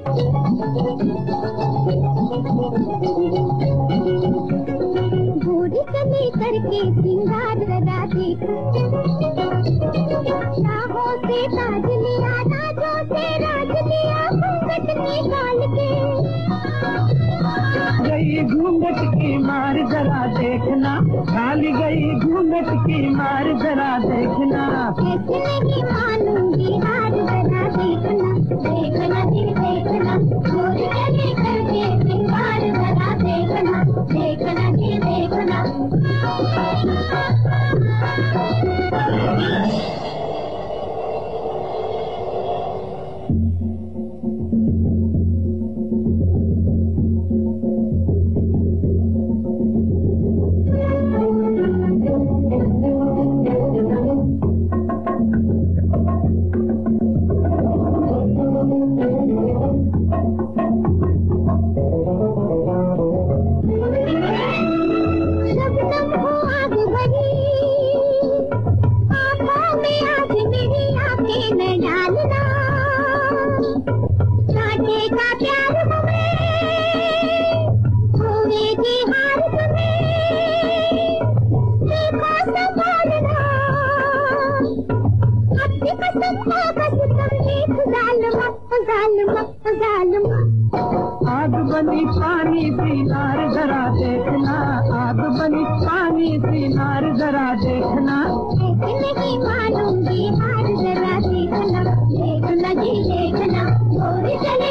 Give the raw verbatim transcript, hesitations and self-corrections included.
भूरी कली करके सिंगार लगा दी, राहों से ताज लिया, नाजों से राज लिया, घूंघट निकाल के गई घूंघट की मार जरा देखना, खाली गई घूंघट की मार जरा देखना। कैसे नहीं मानूंगी हार जरा देखना, देखना दिल देखना, भूरी कली करके सिंगार जरा देखना, देखना दिल देखना। आग बनी पानी सी नार जरा देखना, आग बनी पानी सी नार जरा देखना। नहीं मानूंगी हार जरा देखना, देखना जी देखना,